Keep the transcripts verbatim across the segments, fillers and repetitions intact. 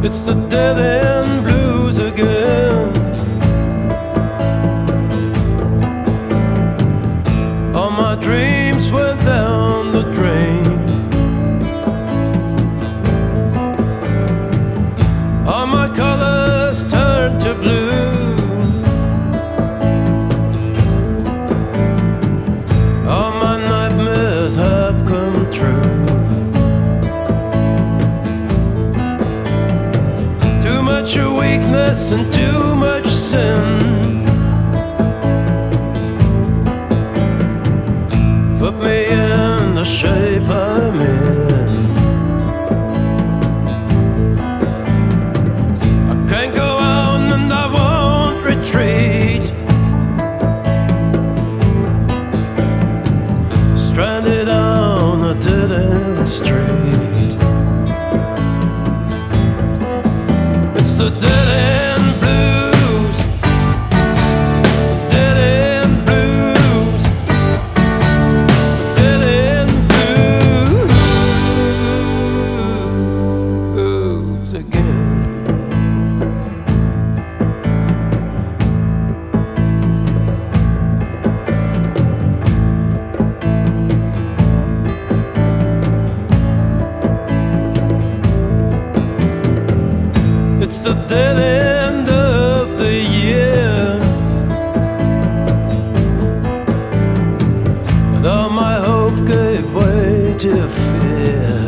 It's the dead end blues again. All my dreams went down the drain. All my colors turned to blue. All my nightmares have come true. Too much weakness and too much sin put me in the shape I'm in. I can't go on and I won't retreat. Stranded on a dead-end street. It's the dead-end blues. Dead-end blues. Dead-end blues again. It's the dead end of the year, and all my hope gave way to fear.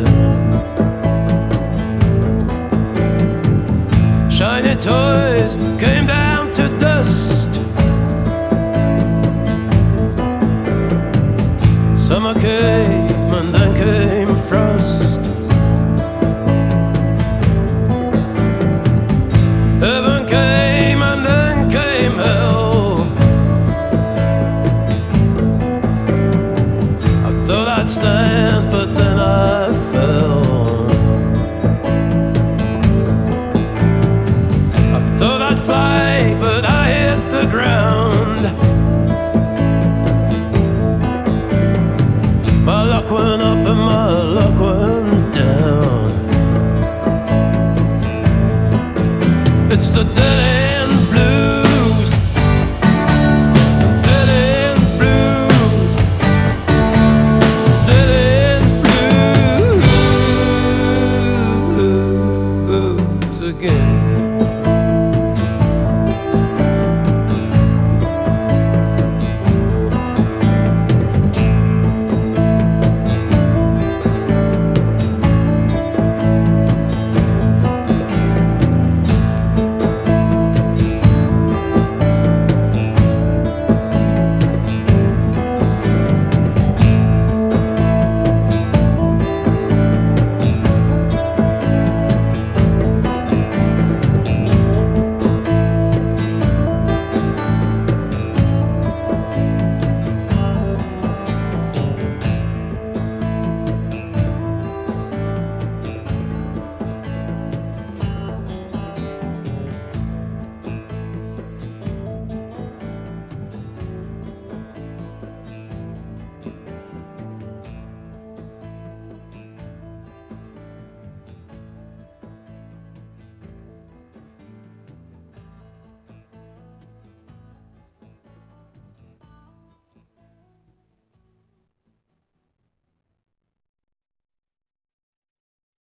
Shiny toys came down to dust.